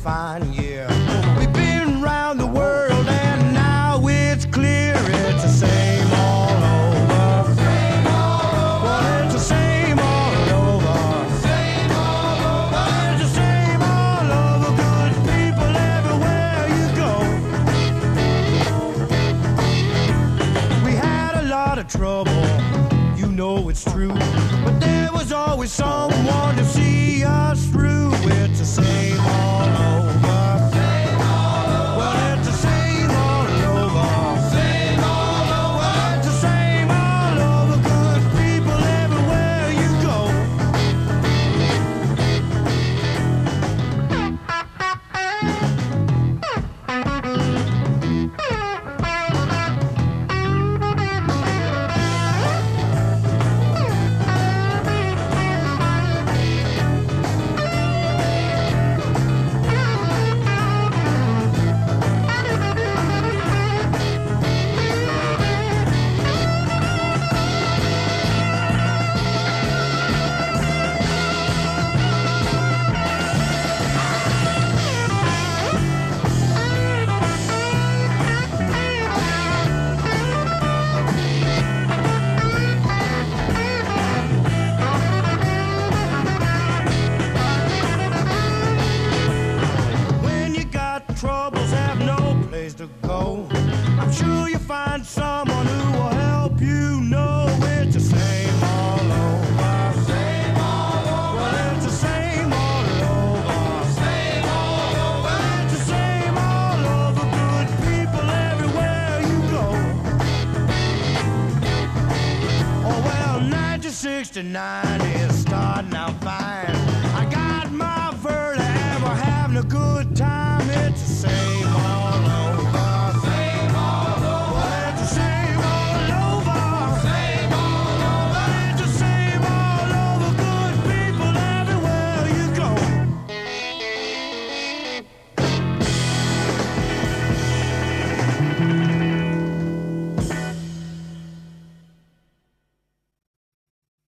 fine, yeah. We've been around the world and now it's clear it's the same all over. Well, it's the same all over. Well, it's the same all over. Good people everywhere you go. We had a lot of trouble, you know it's true, but there was always someone to see us